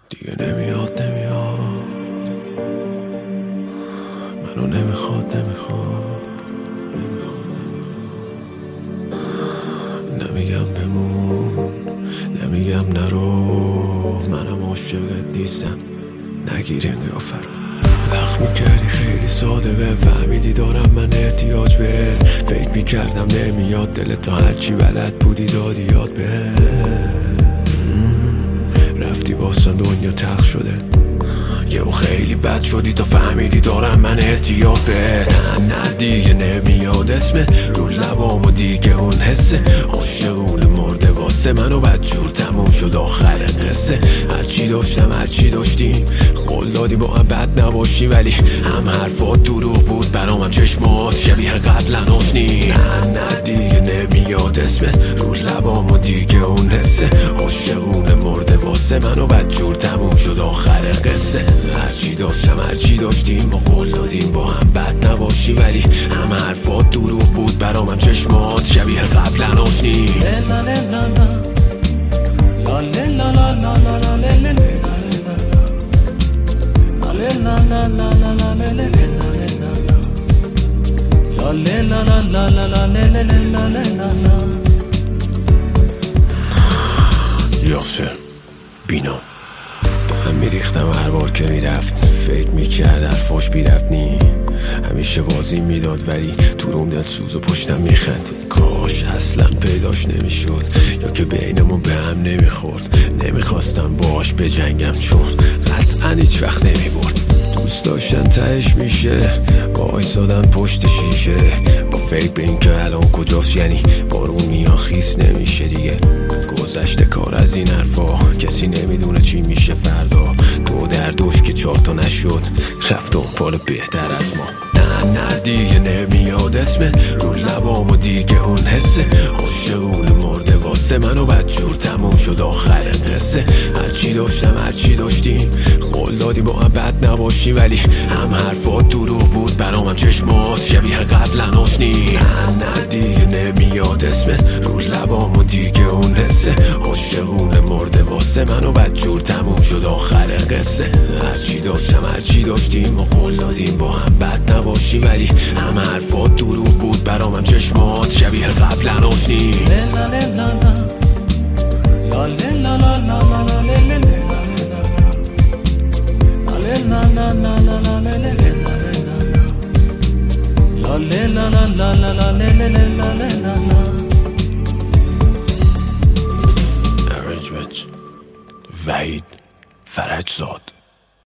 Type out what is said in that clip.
دیگه نمیاد منو نمیخواد نمیگم بمون، نمیگم نرو، منم عاشقت نیستم، نگیر این قیافه رو. وقت میکردی خیلی ساده به فهمیدی دارم من احتیاج بهت. فکر میکردم نمیاد دلت تا هرچی بلد بودی دادی یاد بهت. رفتی واسه دنیا تلخ شده، یهو خیلی بد شدی تا فهمیدی دارم من احتیاج بهت. نه دیگه نمیاد اسمت رو لبام و دیگه اون حسه عاشقونه مرده واسه منو بدجور تموم شد آخر قصه. هرچی داشتم هرچی داشتیم قول دادی با هم بد نباشی، ولی هم حرفات دروغ بود برام، هم چشمات شبیه قبلا آشنی. نه دیگه نمیاد اسمت رو لبام و دیگه اون حسه عاشقونه مرده واسه منو بدجور تموم شد آخر قصه. هرچی داشتم هرچی داشتیم و قول دادیم با هم بد نباشی، ولی هم حرفات دروغ بود برام، هم چشمات شبیه قبلا آشنی. یاسر بینام هم میریختم هر بار که میرفت، فکر میکرد حرفاش بی ربط نی، همیشه بازی میداد ولی تو روم دل سوز و پشتم میخندید. کاش اصلا پیداش نمیشد یا که بینمون به هم نمیخورد. نمیخواستم باش بجنگم چون قطعا هیچ وقت نمیبرد. دوست داشتن تهش میشه با ایستادن پشت شیشه، با فکر به این که الان کجاست، یعنی بارون میان خیس نمیشه دیگه. گذشته کار از این حرفا، کسی نمیدونه چی میشه فردا. دو در دوش که 4 تا نشد رفت دنبال بهتر از ما. نه دیگه نمیاد اسمت رو لبام و دیگه اون حسه عاشقونه مرده واسه منو بدجور تموم شد آخر قصه. هرچی داشتم هرچی داشتیم قول دادی با هم بد نباشی، ولی هم حرفات دروغ بود برام، هم چشمات شبیه قبلا آشنی. نه دیگه نمیاد اسمت رو لبام و دیگه اون حسه عاشقونه مرده واسه منو بدجور تموم شد آخر قصه. هرچی داشتم هرچی داشتیم و قول دادیم با هم بد نباشی، ولی هم حرفات دروغ بود برام، هم چشمات شبیه قبلا آشنی. Arrangement وحید فرجزاد.